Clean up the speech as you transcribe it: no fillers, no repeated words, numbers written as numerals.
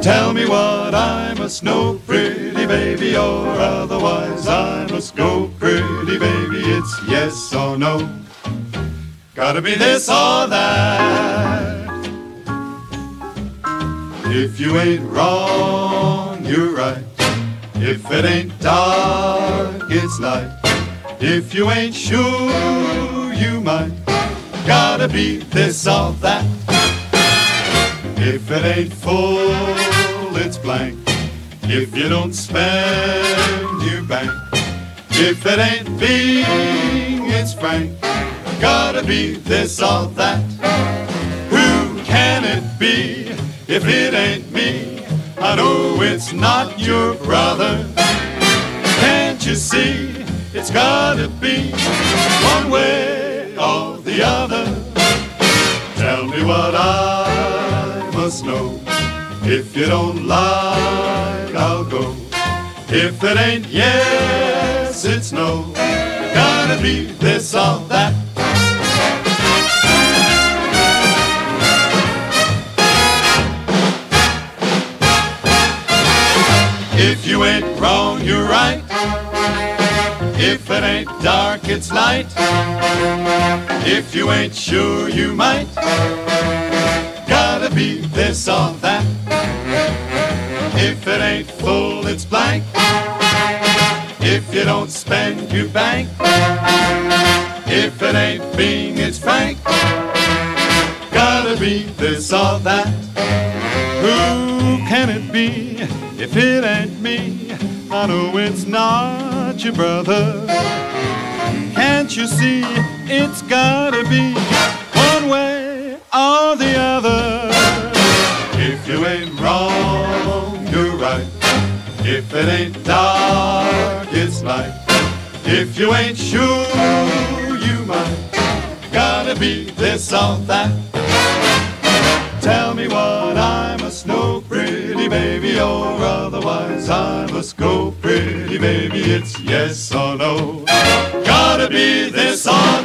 Tell me what I must know, pretty baby, or otherwise I must go. Pretty baby, it's yes or no. Gotta be this or that. If you ain't wrong, you're right. If it ain't dark, it's light. If you ain't sure, you might. Gotta be this or that. If it ain't full, it's blank. If you don't spend, you bank. If it ain't being, it's frank. Gotta be this or that. Who can it be if it ain't me? I know it's not your brother. Can't you see? It's gotta be one way or the other. Tell me what I must know. If you don't like, I'll go. If it ain't yes, it's no. Gotta be this or that. If you ain't wrong, you're right. If it ain't dark, it's light. If you ain't sure, you might. Gotta be this or that. If it ain't full, it's blank. If you don't spend, you bank. If it ain't being, it's frank. Gotta be this or that. Who can it be if it ain't me? I know it's not your brother. Can't you see? It's gotta be one way or the other. If you ain't wrong, you're right. If it ain't dark, it's light. If you ain't sure, you might. Gotta be this or that. Tell me what I must know, pretty baby, or otherwise I must go. Pretty baby, it's yes or no. Gotta be this or